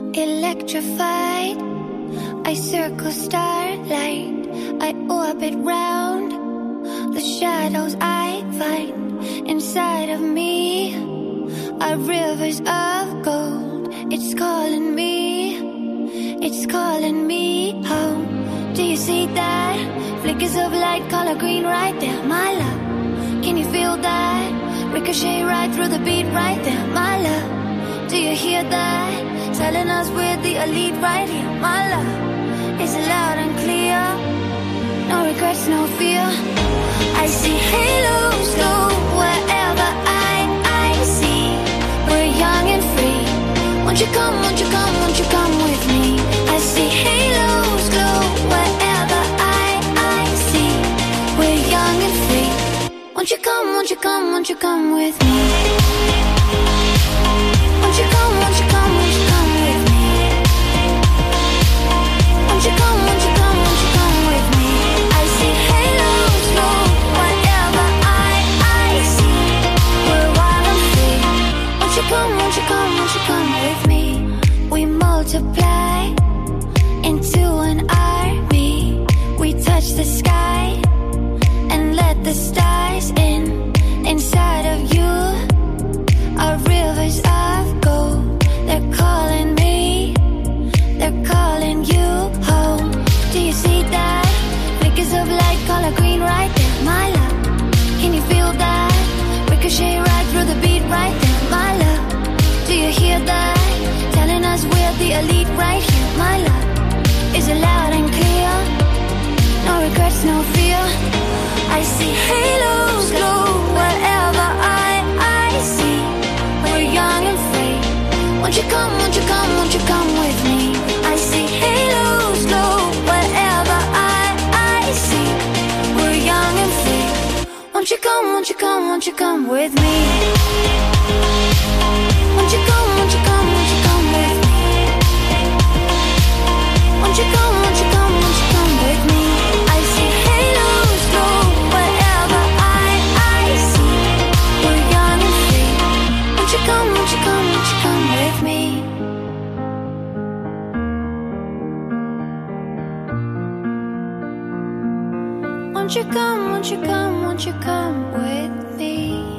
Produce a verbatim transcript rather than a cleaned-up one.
electrified. I circle starlight, I orbit round the shadows I find inside of me are rivers of gold. It's calling me, it's calling me home. Do you see that? Flickers of light, color green right there, my love. Can you feel that? Ricochet right through the beat right there, my love. Do you hear that? Telling us we're the elite right here, my love. Is it loud and clear? No regrets, no fear. I see halos glow wherever I, I see. We're young and free. Won't you come, won't you come, won't you come with me? I see halos glow wherever I, I see. We're young and free. Won't you come, won't you come, won't you come with me? Won't you come, won't you come, won't you come with me? Won't you come, won't you come, won't you come with me? I see halos glow wherever I, I see. We're wild and free. Won't you come, won't you come, won't you come with me? We multiply into an army. We touch the sky and let the stars in. Inside of you are rivers of gold. They're calling me, they're calling you home. Do you see that? Flickers of light, color green right there, my love. Can you feel that? Ricochet right through the beat right there, my love. Do you hear that? Telling us we're the elite right here, my love. Is it loud and clear? No regrets, no fear. I see halos glow wherever I, I see. We're young and free. Won't you come, won't you come, won't you come with me? I see halos glow wherever I, I see. We're young and free. Won't you come, won't you come, won't you come with me? Won't you come, won't you come, won't you come with me? Won't you come, won't you come, won't you come with me? I see halos glow wherever I, I see. We're young and free. Won't you come, won't you come, won't you come with me? Won't you come, won't you come, won't you come with me?